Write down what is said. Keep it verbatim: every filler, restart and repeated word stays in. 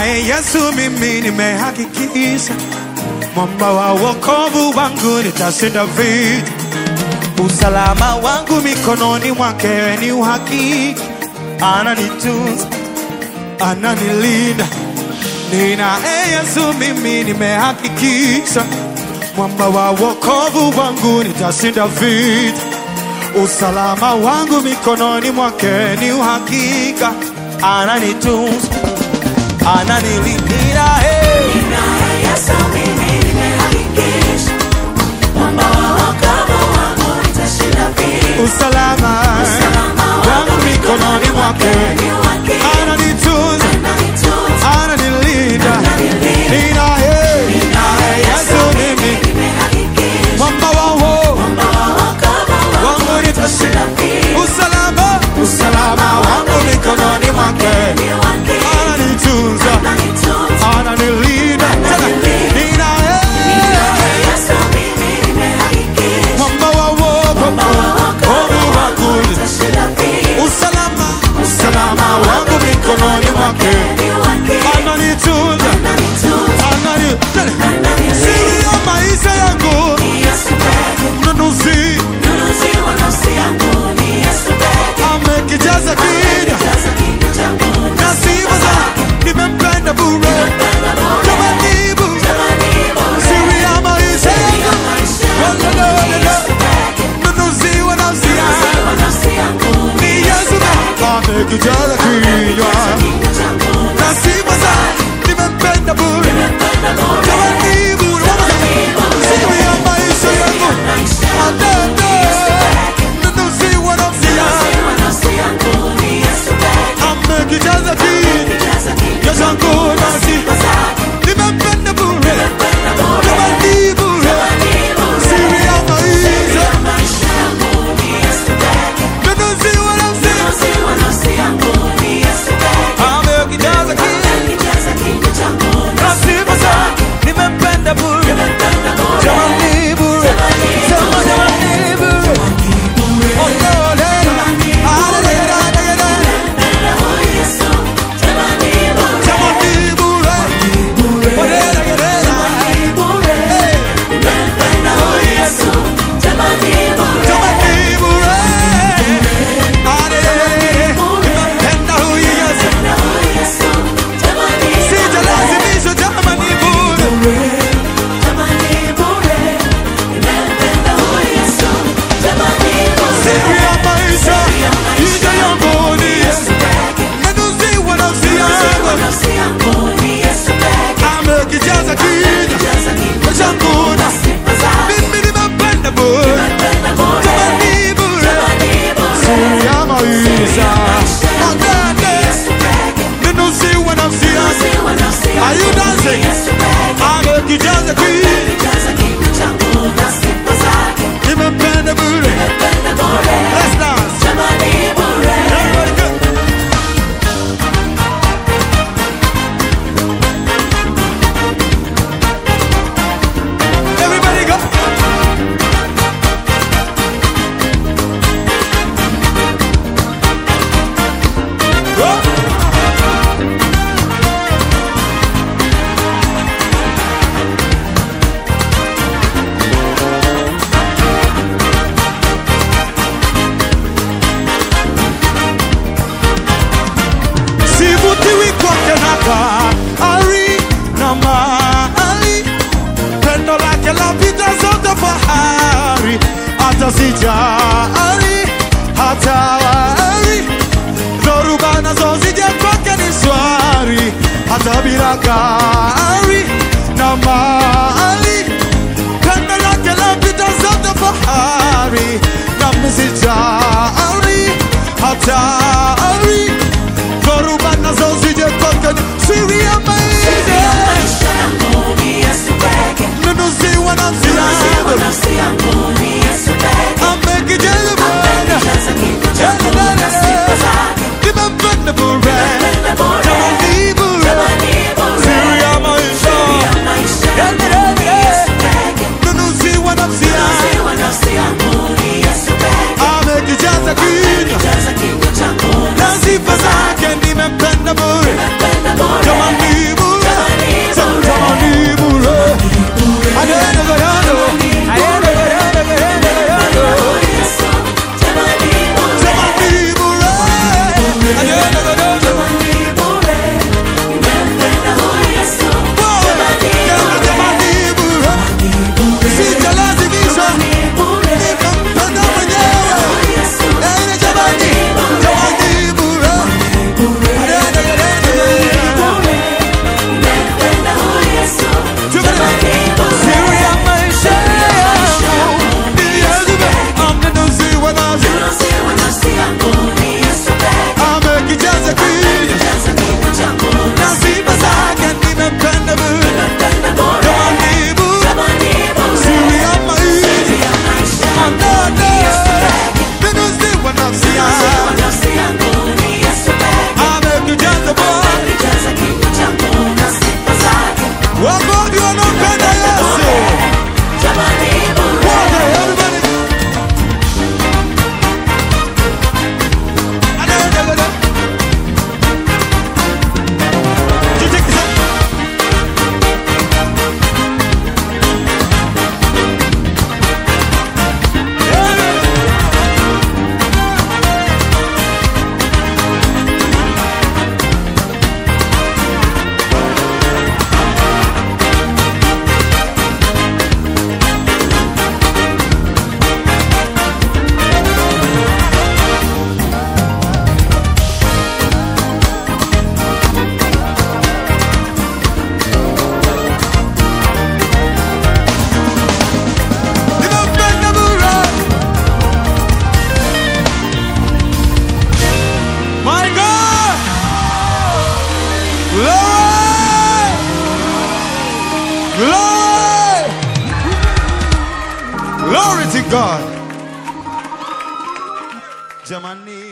Ninaye Yesu mimi nimehakikisha, mwamba wa wokovu wangu nitashinda vita. Usalama wangu mikononi mwake ni uhakika, ananitunza, ananilinda. Ninaye Yesu mimi nimehakikisha, mwamba wa wokovu wangu nitashinda vita. Usalama wangu mikononi mwake ni uhakika, ananitunza, ananilinda. Hey. Ninaye Yesu mimi nimehakikisha, mwamba wa wokovu wangu nitashinda vita. Usalama wangu mikononi mwake ni uhakika, ananitunza, ananilinda. Ninaye Yesu mimi nimehakikisha, mwamba wa wokovu wangu nitashinda vita. Usalama, usalama wangu mikononi mwake ni uhakika, ananitunza, ananilinda. Ninaye Yesu mimi nimehakikisha, mwamba wa wokovu wangu nitashinda vita. Usalama, usalama wangu mikononi mwake ni uhakika, ananitunza, ananilinda. Siri ya maisha yangu ni Yesu pekee. Mnunuzi, mnunuzi wa nafsi yangu ni Yesu pekee. Amekijaza kinywa changu na sifa zake, nimempenda bure. Jamani bure, siri ya maisha yangu mnunuzi wa nafsi yangu ni Yesu pekee. Amekijaza kinywa na sifa zake, nimempenda bure. Jamani bure, siri ya maisha yangu mnunuzi wa nafsi yangu amekijaza kinywa changu na sifa zake, nimempenda bure. Jamani bure, siri ya maisha mnunuzi wa nafsi yangu amekijaza kinywa na sifa zake, nimempenda bure. Jamani bure, sema jamani bure. Oh no, no, are you dancing? Amekijaza kinywa nimempenda bure. Let's dance. Everybody go. Everybody go. Go. Sivutiwi kwake na bahari na mali, pendo lake lapita zote fahari. Hata sijali, hata wari, dhoruba nazo zije kwake ni swari. Hata bila gari na mali, pendo lake lapita zote fahari. Na msijali, hata wari, dhoruba nazo zije kwake ni siri ya maisha yangu ni Yesu pekee. Mnunuzi wa nafsi yangu amekijaza bure. Nimempenda bure. Jamani bure, siri ya maisha. Mnunuzi wa nafsi yangu Glory! Glory! Glory to God. Germany.